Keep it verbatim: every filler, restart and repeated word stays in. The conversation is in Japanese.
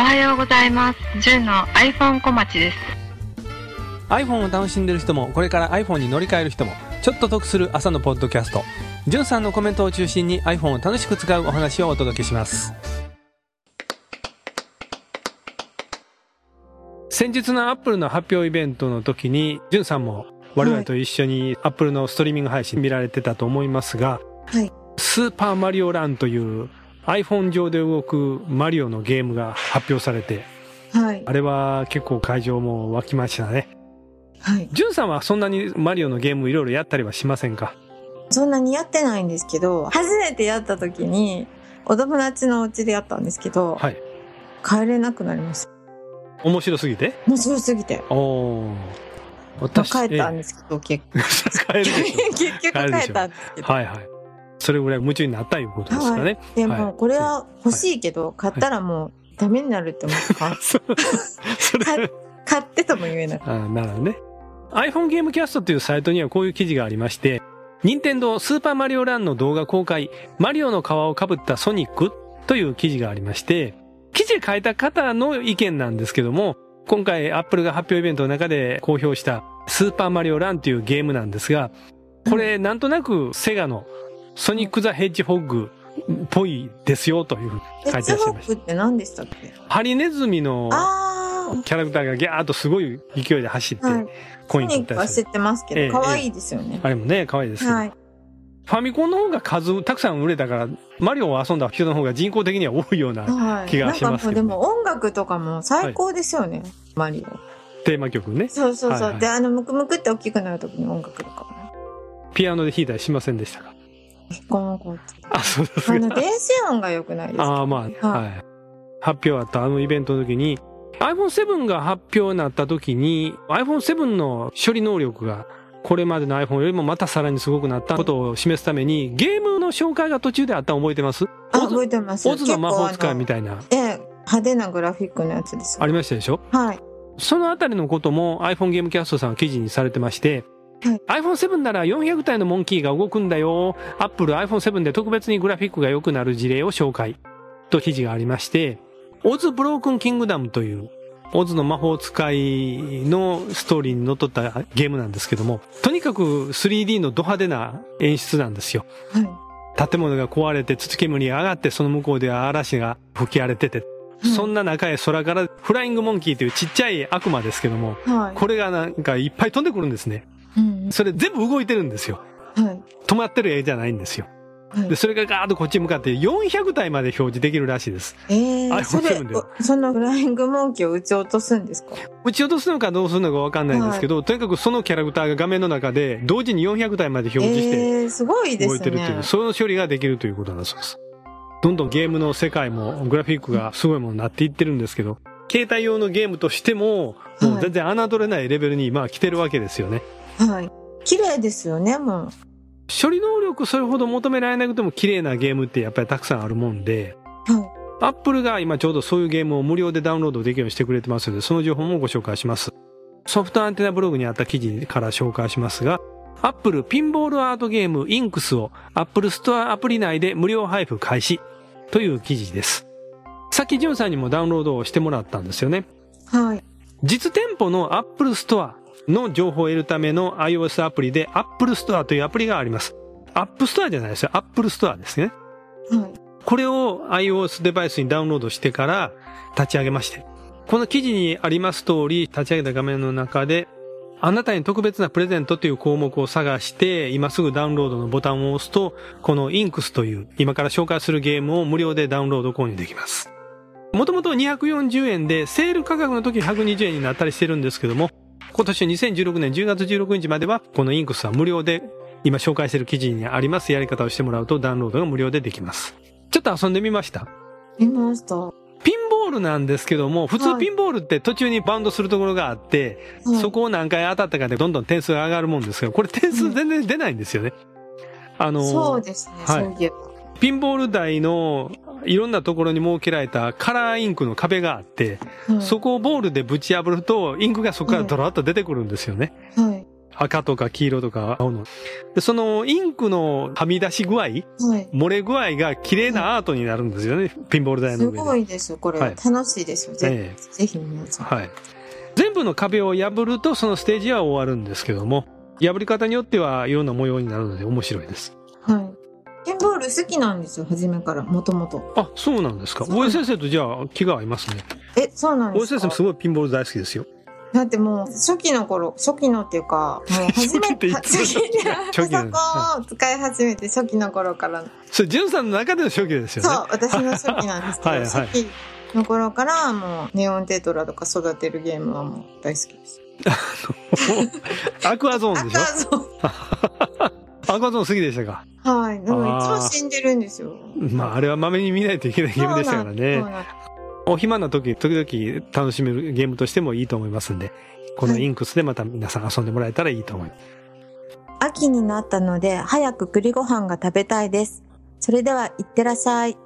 はようございます。じゅんの iPhone 小町です。 iPhone を楽しんでる人もこれから iPhone に乗り換える人もちょっと得する朝のポッドキャスト、じゅんさんのコメントを中心に iPhone を楽しく使うお話をお届けします。先日の Apple の発表イベントの時にじゅんさんも我々と一緒に Apple のストリーミング配信見られてたと思いますが、 はい、 スーパーマリオランという iPhone 上で動くマリオのゲームが発表されて、 はい、 あれは結構会場も沸きましたね。 はい。 じゅんさんはそんなにマリオのゲームいろいろやったりはしませんか？ そんなにやってないんですけど、初めてやった時にお友達のお家でやったんですけど、 はい、 帰れなくなりました。 面白すぎて？ 面白すぎて。 おー。 私、まあ、帰ったんですけど、結構。帰るでしょ。 結局帰ったんですけど。 はいはい。それぐらい夢中になったいうことですかね。はい、 でも、これは欲しいけど、はい、買ったらもうダメになるって思った。それ買ってとも言えない。 ああ、なるほどね。iPhone ゲームキャストというサイトにはこういう記事がありまして、任天堂スーパーマリオランの動画公開、マリオの皮をかぶったソニックという記事がありまして、記事書いた方の意見なんですけども、今回 Apple が発表イベントの中で公表したスーパーマリオランというゲームなんですが、これなんとなくセガのソニック・ザ・ヘッジホッグっぽいですよというふうに書いてらっしゃいました。 ヘッジホッグって何でしたっけ？ ハリネズミのキャラクターがギャーッとすごい勢いで走って、はい、コイン取ったりする。ソニックは知ってますけど、可愛いですよね。あれもね、可愛いですけど。はい、ファミコンの方が数たくさん売れたから、マリオを遊んだ人の方が人口的には多いような気がしますけど、ね。はい、なんかでも音楽とかも最高ですよね、はい、マリオ。 テーマ曲ね。 そうそうそう。はいはい、で、あの、ムクムクって大きくなるときに音楽とかも。 ピアノで弾いたりしませんでしたか？ 弾かなかった。 あ、そうですか。 あの、電子音が良くないですか？ ああ、まあ、はい、はい。発表あったあのイベントの時に、アイフォンセブン が発表になった時に、アイフォンセブン の処理能力が、これまでの iPhone よりもまたさらにすごくなったことを示すために、ゲームの紹介が途中であったの覚えてます？ あ、覚えてます。 オズの魔法使いみたいな。 ええ、派手なグラフィックのやつです。 ありましたでしょ？ はい。 そのあたりのことも iPhone ゲームキャストさんは記事にされてまして、はい、アイフォンセブン ならよんひゃく体のモンキーが動くんだよ。Apple アイフォンセブン で特別にグラフィックが良くなる事例を紹介と記事がありまして、オズブロークンキングダムというオズの魔法使いのストーリーにのっとったゲームなんですけども、とにかく スリーディー のド派手な演出なんですよ。はい、建物が壊れて土煙が上がって、その向こうでは嵐が吹き荒れてて、そんな中へ空からフライングモンキーというちっちゃい悪魔ですけども、はい、これがなんかいっぱい飛んでくるんですね。うん、それ全部動いてるんですよ。はい、止まってる絵じゃないんですよ。はい、でそれがガーッとこっちに向かってよんひゃく体まで表示できるらしいです。 えー、それ、そのフライングモンキーを撃ち落とすんですか？ 撃ち落とすのかどうするのかわかんないんですけど、はい、とにかくそのキャラクターが画面の中で同時によんひゃく体まで表示して、 えー、すごいですね。 動いてるという、その処理ができるということだそうです。どんどんゲームの世界もグラフィックがすごいものになっていってるんですけど、携帯用のゲームとしても、もう全然侮れないレベルに今来てるわけですよね。 はい。綺麗ですよね、もう。 処理能力それほど求められなくても綺麗なゲームってやっぱりたくさんあるもんで、はい。Apple が今ちょうどそういうゲームを無料でダウンロードできるようにしてくれてますので、その情報もご紹介します。ソフトアンテナブログにあった記事から紹介しますが、Apple ピンボールアートゲームインクスを Apple Store アプリ内で無料配布開始という記事です。さっきジュンさんにもダウンロードをしてもらったんですよね。 はい。 実店舗の Apple Store の情報を得るための iOS アプリで Apple Store というアプリがあります。App Store じゃないですよ。Apple Store ですね。はい。これを iOS デバイスにダウンロードしてから立ち上げまして。この記事にあります通り、立ち上げた画面の中で、あなたに特別なプレゼントという項目を探して、今すぐダウンロードのボタンを押すと、このインクスという今から紹介するゲームを無料でダウンロード購入できます。もともとにひゃくよんじゅうえんで、セール価格の時ひゃくにじゅうえんになったりしてるんですけども、今年にせんじゅうろくねんじゅうがつじゅうろくにちまでは、このインクスは無料で、今紹介している記事にありますやり方をしてもらうとダウンロードが無料でできます。ちょっと遊んでみました？ 見ました。 ピンボールなんですけども、普通ピンボールって途中にバウンドするところがあって、はい、そこを何回当たったかでどんどん点数が上がるもんですが、これ点数全然出ないんですよね。うん、あのー、 そうですね、はい、そういえば。 ピンボール台のいろんなところに設けられたカラーインクの壁があって、はい、そこをボールでぶち破るとインクがそこからドラッと出てくるんですよね。はい、 赤とか黄色とか青の。で、そのインクのはみ出し具合、はい、漏れ具合が綺麗なアートになるんですよね、はい、ピンボール台の上で。 すごいですよ、これ。はい、楽しいですよ、ぜひ、えー、ぜひ皆さん。 はい。全部の壁を破るとそのステージは終わるんですけども、破り方によってはいろんな模様になるので面白いです。 はい。ピンボール好きなんですよ、初めから、もともと。 あ、そうなんですか。大江先生とじゃあ気が合いますね。 え、そうなんですか。 大江先生もすごいピンボール大好きですよ。 だってもう、初期の頃、初期のっていうか、もう初めて、初期で、パソコンを使い始めて初期の頃から。 それ、ジュンさんの中での初期ですよね。 そう、私の初期なんですけど、はい、はい、初期の頃からもう、ネオンテトラとか育てるゲームはもう大好きです。 アクアゾーンでしょ。 アクアゾーン。 アクアゾーン好きでしたか。 はい。でもいつも死んでるんですよ。 まあ、あれはまめに見ないといけないゲームでしたからね。お暇な時、時々楽しめるゲームとしてもいいと思いますんで、このインクスでまた皆さん遊んでもらえたらいいと思います。 秋になったので、早く栗ご飯が食べたいです。それでは、いってらっしゃい。